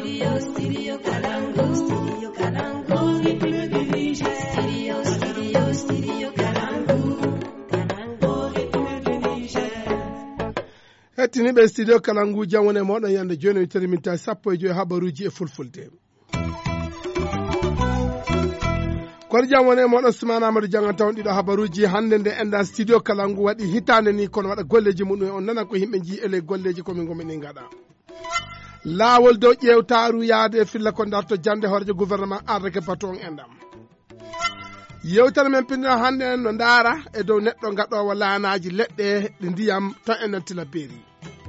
Studio Kalangu. Studio Kalangu. Studio Kalangu. Hettini ɓe studio Kalangu jawone moɗon yande joni mi terminta 15 habaruji e fulfulde. Kono jawone moɗon Soumana Amadou janganta on ɗiɗo habaruji hande nde enda studio Kalangu waɗi hitande ni kono waɗa golleji muɗum on nana ko yimɓe ji ele golleji komin gomini gaɗa. Laawol dow ƴewtaru yaade filla ko darto jande horejo gouvernement ardeke bato on endam. Yewtere men pindira hande no ndaara e dow neɗɗo gaɗowo laanaji leɗɗe ɗi ndiyam to enen tila beeri.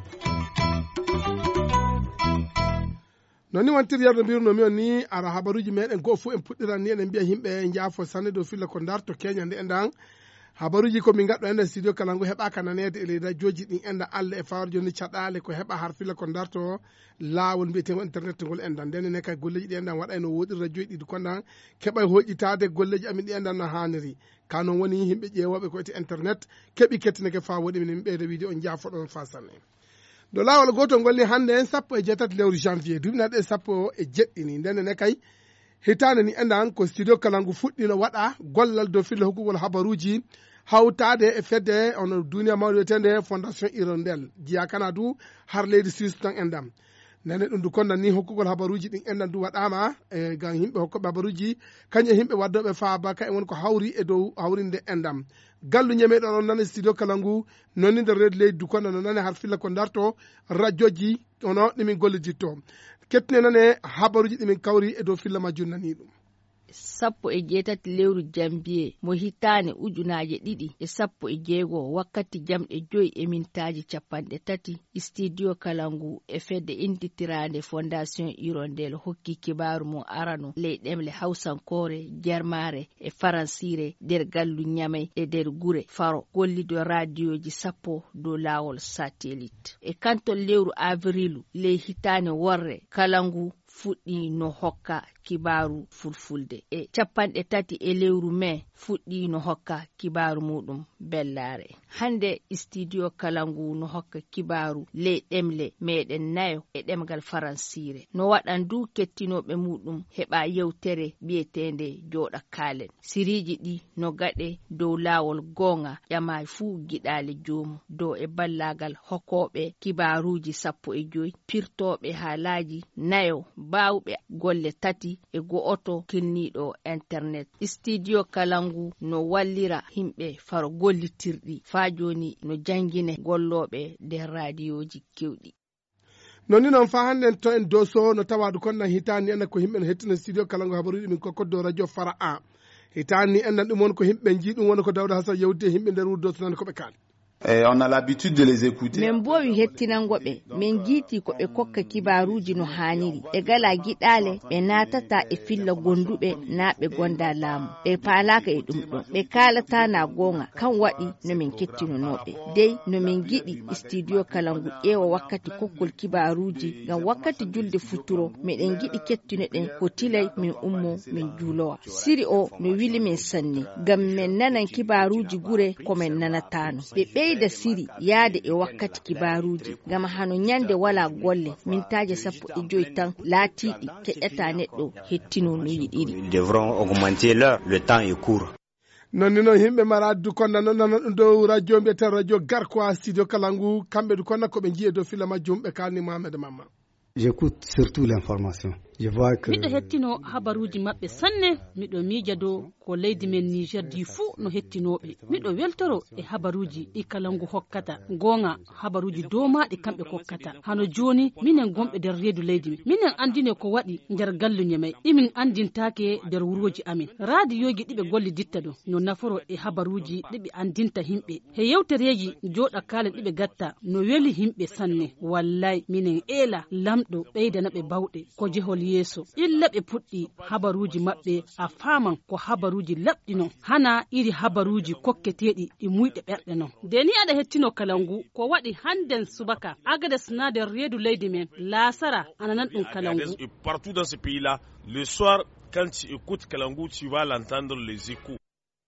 Noni wontiri yerno mbirno mi on ni ara habaruji meɗen go fu en puɗɗiran ni enen mbiya yimɓe jaafo sanne dow filla ko darto Kenya nde endan habaruji ko min gaɗɗo enden studio Kalangu heɓaka nanede e leydi radioji ɗin enda Allah e fawar joni caɗale ko heɓa har filla ko darto laawol mbiyetego internet ngol endan nden ne kay golleji ɗi endan waɗa no woɗiri radio ɗiɗi kondan keɓay hoƴƴitade golleji amin ɗi endan no haniri kanon woni yimɓe ƴeewoɓe ko ete internet keɓi kettineke fa woɗi min ɓeyde wiide on jaafoɗon fa sanne do laawol gotol ngol ni hande en 17 lewru janvier dubinaɗe 17 nden ne kay hitande ni endan ko studio Kalangu fuɗɗino waɗa gollal dow filla hokkugol habaruji hawtade e fedde on duniya mawɗo wiyetende fondation Hirondelle jiya kana du har leydi Suisse tan endam nene ɗum du konnan ni hokkugol habaruji ɗin endan du waɗama e gam yimɓe hokkoɓe habaruji kañum yimɓe waddoɓe faaba ka e won ko hawri e dow hawrinde endam gallu ñemeɗon on nane studio Kalangu nonni nder reedi leydi du konnan no nane har filla ko darto radioji ono ɗimin golliditto kettine nane habaruji ɗimin kawri e dow filla majjum nani ɗum 17 lewru janvier mo hitane ujunaje 216 wakkati jamɗe 5 e mintaji 30 studio Kalangu e fedde inditirande fondation Hirondelle hokki kibaru mo arano leyɗemle hawsankore jermare e faransire der gallu ñamay e der gure faro gollido radioji 10 dow lawol satellite e kanto lewru avril ley hitane worre Kalangu fuɗɗi no hokka kibaru fulfulde e 30 e lewru mai fuɗɗi no hokka kibaru muɗum bellare hande studio Kalangu no hokka kibaru ley ɗemle meɗen nayo e ɗemgal faransire no waɗan du kettinoɓe muɗum heɓa yewtere biyetende joɗa kalen siriji ɗi no gaɗe dow lawol gonga ƴama fu giɗali jomum dow e ballagal hokkoɓe kibaruji 15 pirtoɓe haalaji nayo bawɓe golle 3 e go'oto kilniɗo internet studio Kalangu no wallira himɓe faro gollitirɗi fa joni no jangine golloɓe nder radioji kewɗi nonni noon fa hande to en doso no tawadu kon nan hitani en ko himɓe no hettina studio Kalangu habaruji min ko do radio Fara A hitani en ɗum won ko himɓe ji ɗum woni ko Dawda Hasan yewde himɓe nder wurdo to nan ko ɓe kaali on a l'habitude de les écouter. Men bowi hettinangoɓe min jiiti ko ɓe kokka kibaruji no haniri e gala giɗale ɓe natata e filla gonduɓe na ɓe gonda laamu ɓe palaka e ɗum ɗon ɓe kalata na gonga kan waɗi no min kettinonoɓe dey no min giɗi studio Kalangu ƴeewa wakkati kokkol kibaruji ngam wakkati julde futuro meɗen giɗi kettinoɗen ko tilay min ummo min juulowa siri o no wili min sanni ngam min nanan kibaruji gure komin nanatano ɓe ɓeyda siri yaade e wakkati kibaruji ngam hano nyande wala golle mintaje 15 tan laatiɗi keƴata neɗɗo hettino no yiɗiri. Ils devront augmenter l'heure, le temps est court. nonni noon yimɓe mara du konna noon nana ɗum dow radio mbiyeten radio Garkuwa studio Kalangu kamɓe du konna koɓe jiye dow filla majjum ɓe kalni Mohamed Mamma. J'écoute surtout l'information. Je vois que miɗo hettino habaruji maɓɓe sanne miɗo miija dow ko leydi men Niger di fuu no hettinoɓe miɗo weltoro e habaruji ɗi Kalangu hokkata gonga habaruji domaɗi kamɓe kokkata hano joni minen gomɓe nder reedu leydi men minen andine ko waɗi nder galluñe may ɗimin andintake nder wuroji amin radiyoji ɗiɓe golli ditta ɗo no naforo e habaruji ɗiɓe andinta himɓe he yewtereji joɗa kalen ɗiɓe gatta no weli himɓe sanne wallay minen eela lamɗo ɓeydanaɓe bawɗe ko jehol yeeso illa ɓe puɗɗi habaruji maɓɓe a faman ko habaruji labɗino hana iri habaruji kokketeɗi ɗi muyɗe ɓerɗe non nde ni aɗa hettino Kalangu ko waɗi handen subaka Agades na nder reedu leydi men lasara ananan ɗum Kalangu partout dans ce pays là le soir quand tu écoutes Kalangu tu vas l'entendre les échos.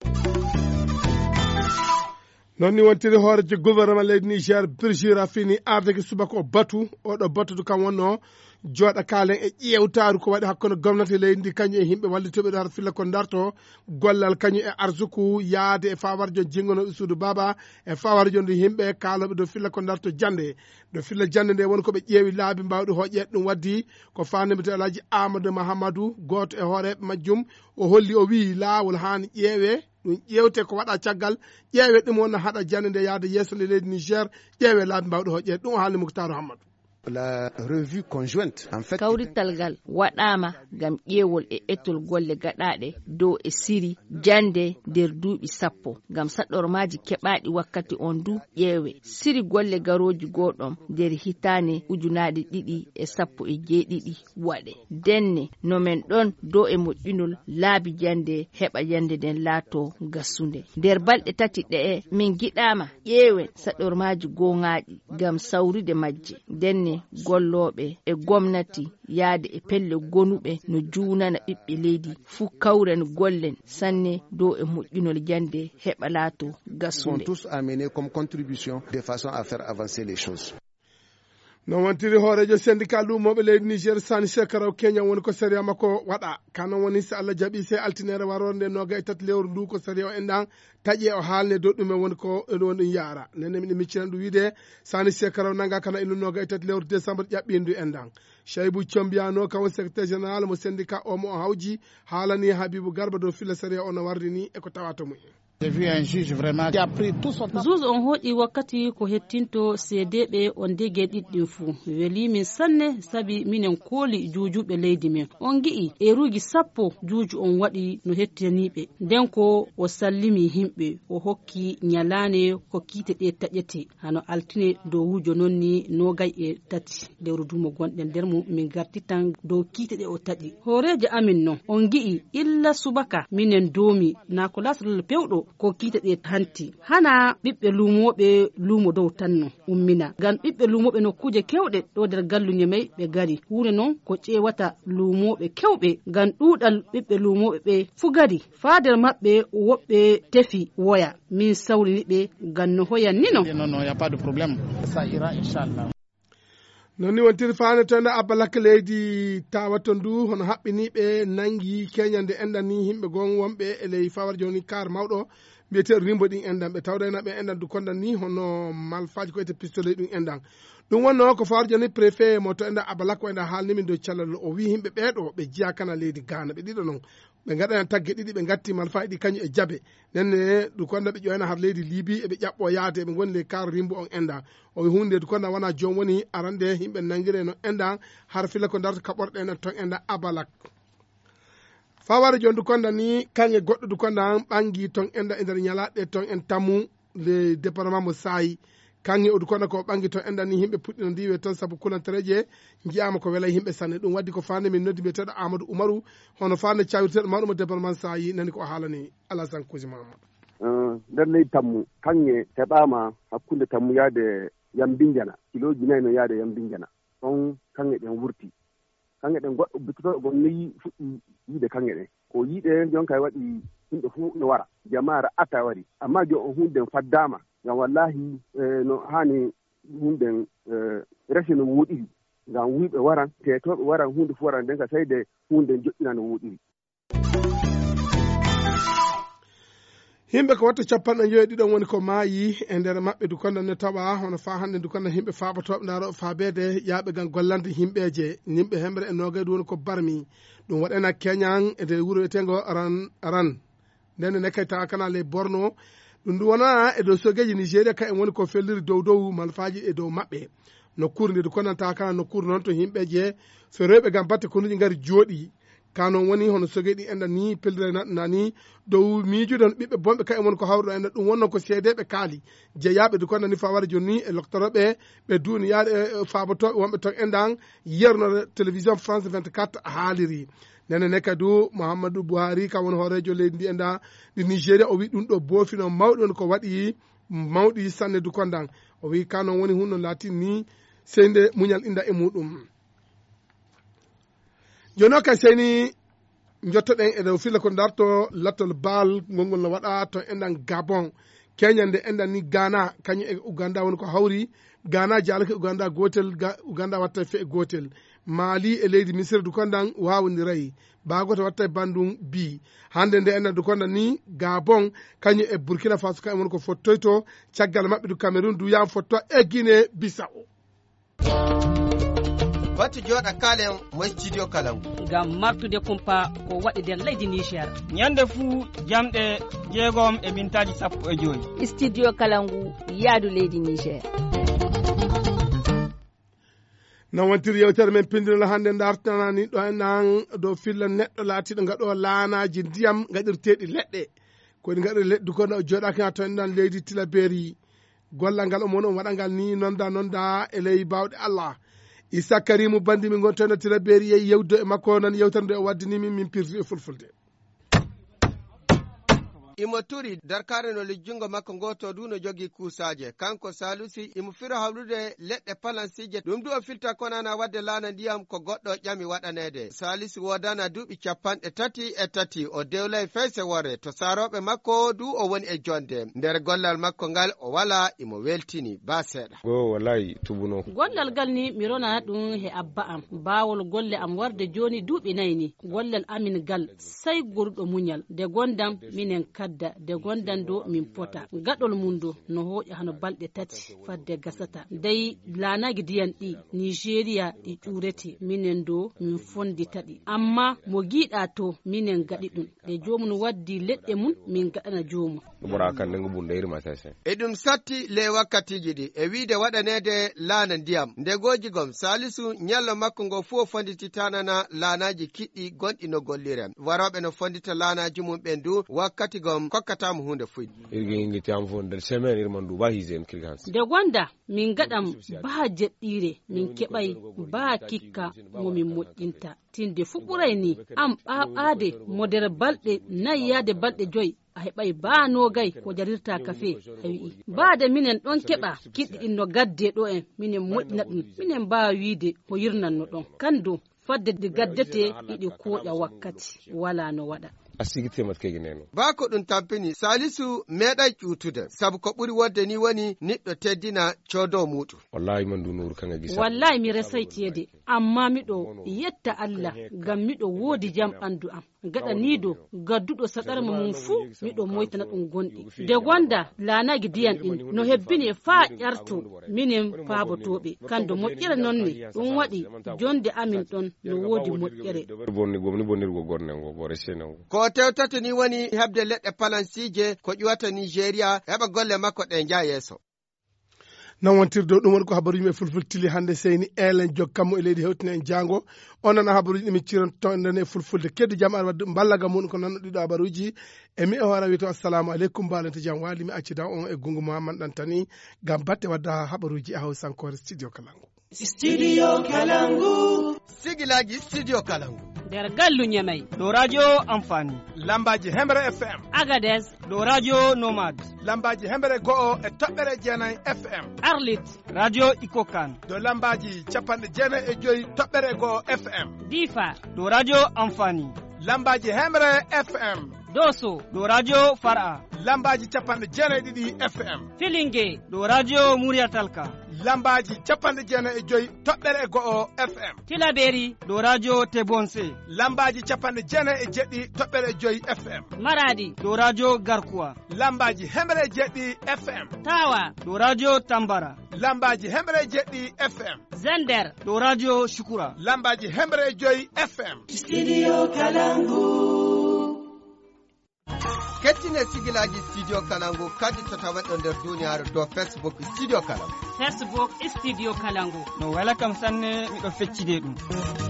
non ni wontiri hoorejo gouvernement leydi Niger Birji Rafini ardeke subaka o batu oɗo batudu kam wonno jooɗa kaalen e ƴeewtaaru ko waɗi hakkunde gomnati leydi ndi kañum e yimɓe wallitoɓe ɗo har filla ko darto gollal kañum e arsuku yaade e fawarjo jingonoɓe suudu baba e fawarjo ndu yimɓe kaaloɓe dow filla ko darto jande ɗo filla jande nde woni koɓe ƴeewi laabi mbawɗi hoƴƴede ɗum waddi ko fandimete alaji amadou mahamadou goto e hooreɓe majjum o holli o wi laawol hani ƴeewe ɗum ƴewte ko waɗa caggal ƴeewe ɗum wonna haɗa jande nde yaade yeeso le leydi Niger ƴeewe laabi mbawɗi hoƴƴede ɗum o haalni Moukhtar Hammadou. La revue conjointe en fait kawrital ngal waɗama gam ƴeewol e ettol golle gaɗaɗe dow e siri jande nder duuɓi 10 gam saɗɗormaji keɓaɗi wakkati on du ƴeewe siri golle garoji goɗom nder hitane 2017 waɗe denne no men ɗon dow e moƴƴinol laabi jande heɓa jande nden laato gassude nder balɗe 3 ɗe min giɗama ƴeewen saɗɗormaji gongaɗi gam sawride majje denne golloɓe e gomnati yaade e pelle gonuɓe no juunana ɓiɓɓe leydi fuu kawren gollen sanne dow e moƴƴinol jande heɓa laato gassude tous amener comme contribution de façon à faire avancer les choses. non wontiri hoorejo syndicat lumoɓe leydi Niger Sani Sekaraw Kenya woni ko séria makko waɗa kanon woni so Allah jaaɓi se altinere warorde noga e 3 lewru ndu ko séria o enɗan taƴi o haalne dow ɗume woni ko ɗon ɗum yaara nenne miɗe miccinan ɗum wiide Sani Sekaraw nanga kana inu noga e 3 lewru décembre ƴaɓɓindu enɗan Chaibou Thiombiano kawo secrétaire général mo syndicat o mo o hawji haalani Habibou Garba dow filla séria o no wardi ni e ko tawata mumen. juge on hoƴi wakkati ko hettinto seedeɓe on dege ɗiɗɗin fuu weli min sanne sabi minen kooli juujuɓe leydi men on gi'i eruji 10 juuju on waɗi no hettiniɓe nden ko o sallimi himɓe o hokki nyalane ko kiite ɗe taƴete hano altine dow wujo nonni 23 lewru dumo gonɗen nder mum min gartitan dow kiite ɗe o taƴi hoorejo amin non on gi'i illa subaka minen doomi na ko lasrel pewɗo ko kiite ɗe hanti hana ɓiɓɓe lumoɓe lumo dow tanno ummina ngam ɓiɓɓe lumoɓe nokkuje kewɗe ɗo nder galluñe may ɓe gari hunde noon ko ƴewata lumoɓe kewɓe ngam ɗuɗal ɓiɓɓe lumoɓe ɓe fu gari faader maɓɓe woɓɓe tefi woya min sawrini ɓe ngam no hoyan ni non non ni wontiri fane tonde abbalaka leydi tawato ndu hono haɓɓiniɓe nangi keñande enɗan ni yimɓe gon wonɓe e ley fawar joni kar mawɗo mbiyeteɗo rimbo ɗin enɗan ɓe tawɗenaɓe enɗan du kondan ni hono malfaji ko ete pistolet ɗum enɗan ɗum wonno ko fawar joni préfet mo to enɗan abbalaka o enɗan haalnimin dow cellal o wi yimɓe ɓeɗo ɓe jiya kana leydi Ghana ɓe ɗiɗo noon ɓe gaɗana tagge ɗiɗi ɓe gatti malfaji ɗi kañum e jaabe nenne du konda ɓe ƴoyna har leydi Libi eɓe ƴaɓɓo yaade ɓe goni le kar rimbo on enɗan o wi hunde du konda wona joom woni arande yimɓe nangguire no enɗan har fila ko darta kaɓorɗe enen ton enɗan abalak faware joni du konda ni kanƴe goɗɗo du konda ɓangi ton enɗan e nder ñalaɗe ton en tammu le département mo Sayi kanƴe odu konda ko ɓangi ton enɗan ni yimɓe puɗɗino ndiwe toon saabu kulantereje jiyama ko wela yimɓe sanne ɗum waddi ko fande min noddi mbiyeteɗo Amadou Oumarou hono fande cawirteɗo mawɗo mo département Sayi nani ko haalani Alassane Kousi Mamadou nder leydi tammu kanƴe heɓama hakkude tammu yaade Yambindiana kiloji 4 no yaade Yambindiana ɗon kanƴe ɗen wurti kanƴe ɗen goɗɗo bitotoɗo gon neyi fuɗɗi yiide kanƴe ɗen ko yiide jonka waɗi yimɓe fuu no wara jama'ara ata wari amma jo on hunde faddama ngam wallahi no hani hunde resi no wuɗiri ngam wiɓe waran tetoɓe waran hunde fu waran nden ka sayde hunde joƴƴina no wuɗiri yimɓe ko watta 50 woni ko maayi e nder maɓɓe du konda ne tawa hono fa hande du konda yimɓe faabatoɓe daaro faabede yaaɓe gam gollande yimɓeje yimɓe hembre e nogayde woni ko barmi ɗum waɗena keñan e nde wuuro etengo ran nden ne kay tawa kana le borno ɗum ndu wona e dow sogeji Nigéria ka en woni ko felliri dow malfaji e dow maɓɓe nokkure nde du konda tawa kana nokkure noon to yimɓeje so rewɓe gam batte konuji gari jooɗi kanon woni hono sogeɗi enɗan ni pellire nani dow miijude on ɓiɓɓe bonɓe ka e woni ko hawruɗo enɗan ɗum wonno ko seedeɓe kaali jeeyaɓe du konda ni fawara joni ni e loktoroɓe ɓe duuni yaade faabatoɓe wonɓe ton enɗan yernode télévision France 24 haaliri nene ne kadi Mouhamadou Buhari ka woni hoorejo leydi ndi enɗan ɗi Nigéria o wi ɗum ɗo boofino mawɗi on ko waɗi mawɗi sanne du kondan o wi kanon woni hunno latin ni seyde muñal inda e muɗum joni o kay seni jottoɗen e dow filla ko darto lattol baal ngolngol no waɗa to enɗan Gabon keñande enɗan ni Ghana kañum e Uganda woni ko hawri Ghana jalaka Uganda gotel Uganda watta fe gotel Mali e leydi Misir du kondan wawondiray bagoto watta bandum bi hande nde ena du konda ni Gabon kanyu e Burkina Faso kamon ko fottoyto caggal mabbe du Cameroon du yam fotto e Guinée Bissau Batu joɗa kalen mo studio kalangu ngam martude kumpa ko waɗi nder leydi Niger nyande fu jamɗe 6 e mintaji 15 studio kalangu yaadu leydi Niger non wontiri yewtere men pindirla hande dartanani ɗo nan dow filla neɗɗo laatiɗo ngaɗo laanaji ndiyam gaɗirteɗi leɗɗe koɗi gaɗiri leɗɗi kono o joɗaki ha to en nan leydi Tilaberi gollal ngal omon on waɗangal ni nonda e ley bawɗe Allah Issa Karimu bandi min gontono Tilaberi yeyi yewdo e makko nan yewtere nde o waddinimi min pirti e fulfulde imo turi darkare no lijjungo makko goto du no jogi kusaje kanko Salusi imo fira hawlude leɗɗe palansije ɗum du o filta konana wadde laana ndiyam ko goɗɗo ƴami waɗanede Salusi wodana duuɓi 33 o dewlay feyse wore to saroɓe makko du o woni e jonde nder gollal makko ngal o wala imo weltini ba seeɗa go wallahi tubuno gollal gal ni mi rona ɗum he abba am bawol golle am warde joni duuɓi nayni gollal amin gal sey gurɗo munyal de gondam minen de gondan do min pota gadol mundo no hoƴa hano balɗe 3 fadde gasata dey laanagi diyan ɗi Nigeria ɗi ƴurete minen do min fondita ɗi amma mo giɗa to minen gaɗi ɗum de jomum waddi leɗɗe mum min gaɗana jomum bora kan ngu bunda irma sase e ɗum satti le wakkatiji ɗi e wiide waɗanede laana ndiyam nde goji gom Salisu nyallo makko ngo fu fondititanana laanaji kiɗɗi gonɗi no golliren waroɓe no fondita laanaji mum ɓen du wakkati gom kokkatamo hunde fuyd irgi ngiti am fon der semaine irman du ba hizen kirgans de gonda min gadam ba jeɗɗire min keɓay ba kikka momin moƴƴinta tinde fu ɓuray ni am ɓaɓade mo nder balɗe nayyade balɗe 5 a heɓay ba nogay ko jarirta kafe a wi'i baade minen ɗon keɓa kiɗɗi ɗin no gadde ɗo en minen moƴƴina ɗum minen mbawa wiide ko yirnanno ɗon kandu fadde de gaddete ɗiɗi koƴa wakkati wala no waɗa asigite matkegi neno bako ɗum tampini Salisu meɗay ƴutude sabu ko ɓuri wodde ni woni niɗɗo teddina codo muɗum wallahi man du nur kanga gisa wallahi mi resay tiyede amma miɗo yetta Allah ngam miɗo woodi jam ɓandu am gaɗaniɗo gadduɗo saɗarma mum fuu miɗo moytana ɗum gonɗi de gonda laanagi diyan ɗin no hebbini faa ƴarto minen faabotoɓe kando moƴƴere nonne ɗum waɗi jonde amin ɗon no woodi moƴƴere bonni gomni bonirgo gornengo bo resenengo ko tewtata ni woni hebde leɗɗe palansije ko ƴuwata Nigeria heɓa golle makko ɗe nja yeeso non wontirde ɗum woni ko habaruji men fulfultili hande seyni elen jokkammo e leydi hewtine en jango on nana habaruji ɗi min cirantoɗen e fulfulde kedde jaam ar wadde ballaga mum ko nanno ɗiɗo habaruji e mi e hoore wiito assalamu aleykum mbalente jaam waali mi accida on e gungu Mouhammad Ɗantani gam batte wadda habaruji e hawsankore studio Kalangu sigilaji studio Kalangu nder gallu Ñamey ɗo radio amfani lambaji Hemre FM Agadez ɗo radio nomade lambaji Hemre go'o e 9 FM Arlit radio Ikokan do lambaji 95.1 FM Difa ɗo radio amfani lambaji Hemre FM Doso ɗo radio Far'a lambaji 92 FM Filinge ɗo radio Muria Talka lambaji 95.1 FM Tilaberi ɗo radio Tebonse lambaji 97.5 FM Maradi ɗo radio Garkuwa lambaji Hemre jeɗɗi FM Tawa ɗo radio Tambara lambaji Hemre jeɗɗi FM Zender ɗo radio Shukura lambaji Hemre joyi FM Studio Kalangu kettine sigilaji studio Kalangu kadi to tawaɗo nder duniyaaru do Facebook studio Kalangu Facebook studio Kalangu no wala kam sanne miɗo feccide ɗum